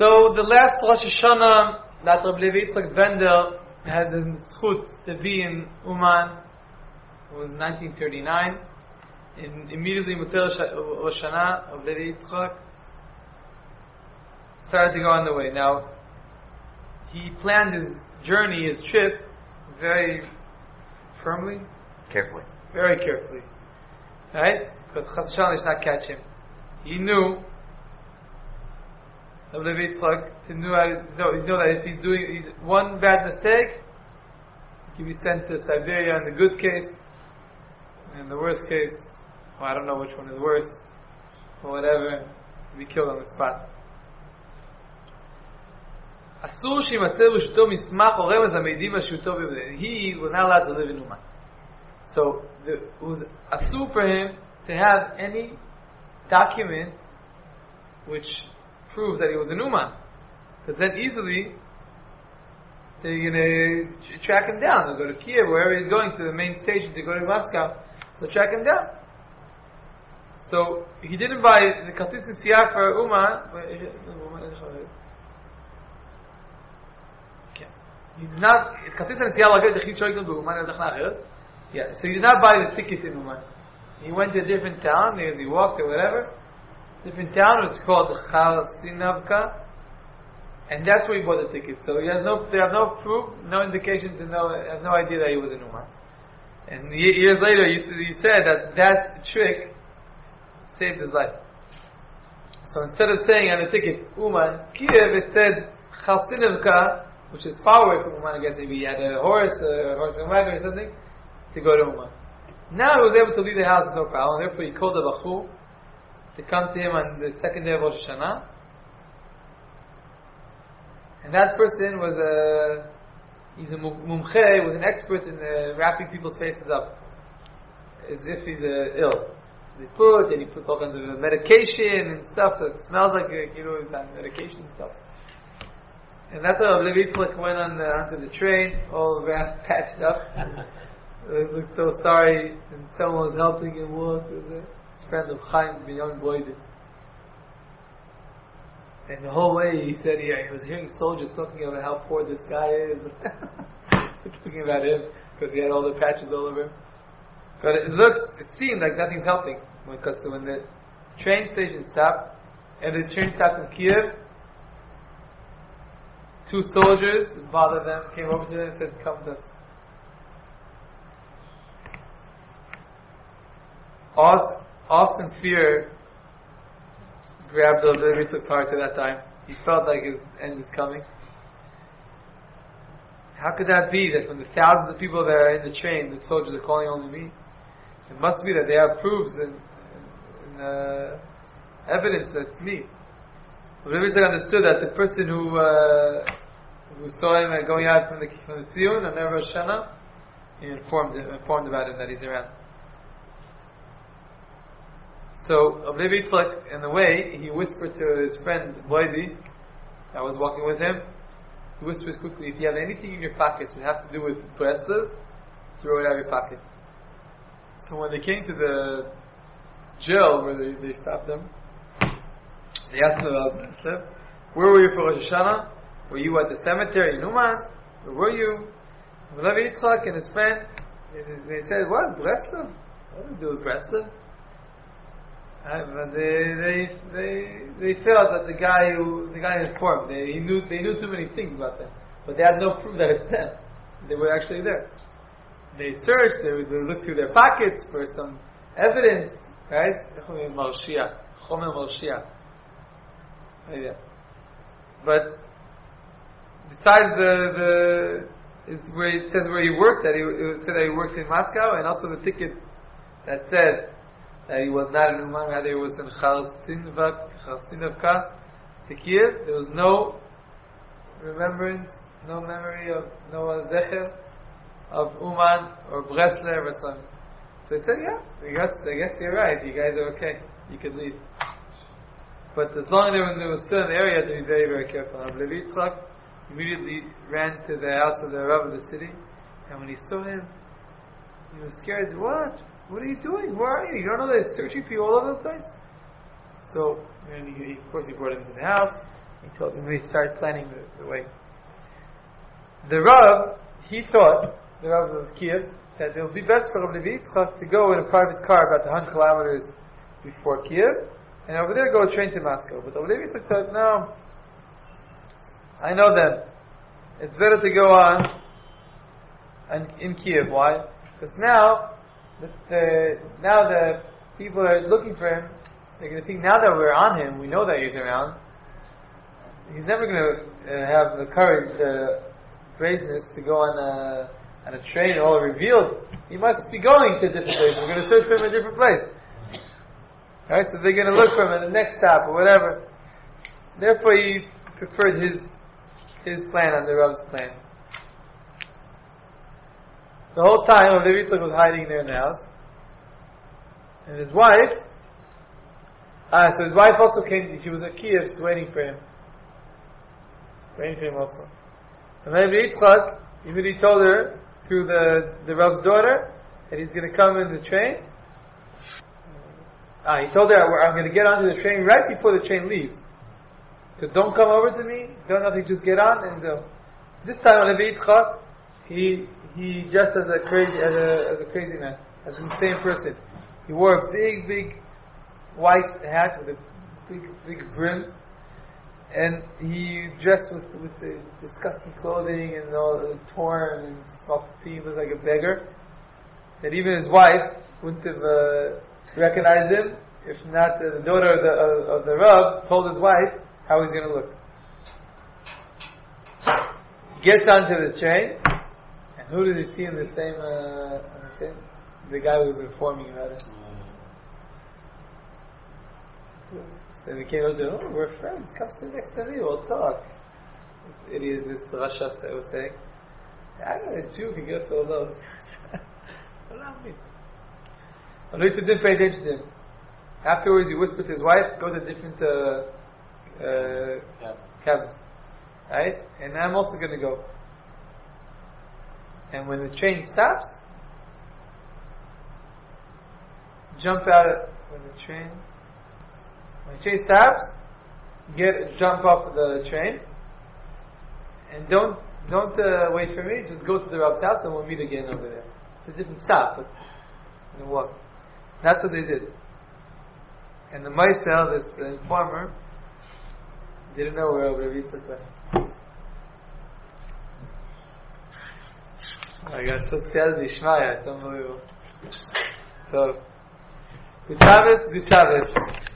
So the last Rosh Hashanah that Rabbi Levi Yitzchak Bender had the zchut to be in Uman was 1939. Immediately Motzei Rosh Hashanah, Rabbi Levi Yitzchak started to go on the way. Now, he planned his journey, his trip, very firmly, very carefully, right? Because Chas V'Shalom should not catch him. He knew, Rabbi Levi Yitzchak, he knew that if he's doing one bad mistake, he can be sent to Siberia in the good case, and in the worst case, well, I don't know which one is worse, or whatever, be killed on the spot. Asur shimatzeh b'shuto mismach or remez hameidim al shuto b'bnei. He was not allowed to live in Uman. So it was asur for him to have any document which proves that he was in Uman, because then easily they're going to track him down. They'll go to Kiev, wherever he's going, to the main station to go to Moscow. They'll track him down. So he didn't buy the Kartis Nesiah for Uman. He did not. Yeah, so he did not buy the ticket in Uman. He went to a different town. He walked or whatever. Different town. It's called Kharsinavka, and that's where he bought the ticket. So he has no. They have no proof, no indication to know. Has no idea that he was in Uman. And years later, he said that trick saved his life. So instead of saying on the ticket Uman Kiev, it said Kharsinavka, which is far away from Uman. I guess maybe he had a horse and wagon or something, to go to Uman. Now he was able to leave the house with no problem. Therefore, he called a bachur to come to him on the second day of Rosh Hashanah. And that person was he's a mumche, was an expert in wrapping people's faces up as if he's ill. He put all kinds of medication and stuff, so it smells like medication and stuff. And that's how Levi Yitzchak went onto the train, all wrapped, patched up. He looked so sorry, and someone was helping him walk. His friend of Chaim Binyamin Boydin. And the whole way he said he was hearing soldiers talking about how poor this guy is. Talking about him, because he had all the patches all over him. But it seemed like nothing's helping. Because when the train station stopped, and the train stopped in Kiev, two soldiers, bothered them, came over to them and said, "Come with us." Austin fear grabbed Rabbi Levi Yitzchak's heart at that time. He felt like his end is coming. How could that be, that from the thousands of people that are in the train, the soldiers are calling only me? It must be that they have proofs and evidence that it's me. Rabbi Yitzchak understood that the person who saw him going out from the Tziyun on Rosh Hashanah, he informed about him that he's around. So Rabbi Yitzchak, in the way, he whispered to his friend Boidi, that was walking with him. He whispered quickly, "If you have anything in your pockets that has to do with Breslev, throw it out of your pocket." So when they came to the jail where they stopped them, they asked him about Breslev. "Where were you for Rosh Hashanah? Were you at the cemetery in Uman? Where were you?" Rabbi Yitzchak and his friend, they said, "What? Breslev? What do we do with Breslev?" But they felt that the guy informed. They knew too many things about them, but they had no proof that it's them. They were actually there. They searched. They looked through their pockets for some evidence, right? Chomer Malshia. But besides where it says where he worked, it said that he worked in Moscow, and also the ticket that said that he was not in Uman, rather he was in Kharsinavka to Kiev. There was no remembrance, no memory of, no zecher of Uman or Breslev or something. So he said, "Yeah, I guess you're right. You guys are okay. You could leave." But as long as they were still in the area, to be very, very careful. Rabbi Levi Yitzchak immediately ran to the house of the Rav of the city, and when he saw him, he was scared. What are you doing? Where are you? You don't know they're searching for you all over the place? So, of course, he brought him to the house. He told him, he started planning the way. The Rav, he thought, the Rav of Kiev, that it would be best for Rabbi Levi Yitzchak to go in a private car about 100 kilometers before Kiev, and over there go train to Moscow. But Rabbi Levi Yitzchak said, no, I know them. It's better to go on in Kiev. Why? Because now the people are looking for him. They're going to think now that we're on him, we know that he's around. He's never going to have the courage, the brazenness to go on a train all revealed. He must be going to a different place. We're going to search for him in a different place. Alright, so they're going to look for him at the next stop or whatever. Therefore, he preferred his plan on the Rav's plan. The whole time, Rabbi Yitzchak was hiding there in the house. And his wife, so his wife also came, she was at Kiev, just waiting for him. Waiting for him also. And Rabbi Yitzchak, even he told her, through the Rav's daughter, that he's going to come in the train. He told her, I'm going to get onto the train right before the train leaves. So don't come over to me, don't nothing, just get on and go. This time, Rabbi Yitzchak, he dressed as a crazy man, as an insane person. He wore a big white hat with a big brim, and he dressed with the disgusting clothing and all torn and soft tea. He looked like a beggar. That even his wife wouldn't have recognized him if not the daughter of the Rav told his wife how he's going to look. Gets onto the train, and who did he see in the same? The guy who was informing about it. So he came up to him, we're friends, come sit next to me, we'll talk. This idiot, this Rasha was saying, I know a Jew can get so low. Allow me. Rabbi Yitzchak didn't pay attention to him. Afterwards he whispered to his wife, go to a different cabin. Right? And I'm also going to go. And when the train stops, jump out when the train stops, jump off the train, and don't wait for me. Just go to the Rav's house, and we'll meet again over there. It's a different stop, but you know what? That's what they did. And the Maisel, this informer, didn't know where Rabbi Yitzchak went. Oh my gosh, so sad Ishmael, it's unbelievable. So, good Shabbos.